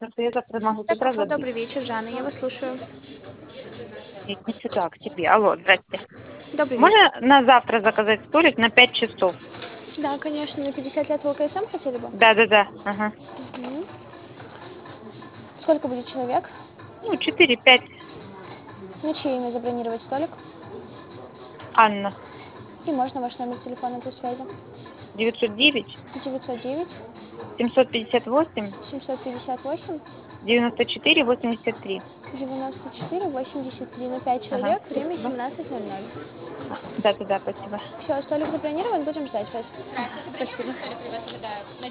Потому что я завтра могу с утра забыть. Добрый вечер, Жанна, я вас слушаю. Нет, не сюда, к тебе. Алло, здрасте. Добрый вечер. Можно на завтра заказать столик на 5 часов? Да, конечно, на 50 лет в ЛКСМ хотели бы? Да-да-да. Ага. Мгм. Сколько будет человек? Ну, 4-5. На чье имя забронировать столик? Анна. И можно ваш номер телефона для связи? 909 909 758 758 94 83. 94 83 на 5 Ага, человек, время спасибо. 17:00. Да-да-да, спасибо. Все, столик забронирован, будем ждать вас. Спасибо. Спасибо.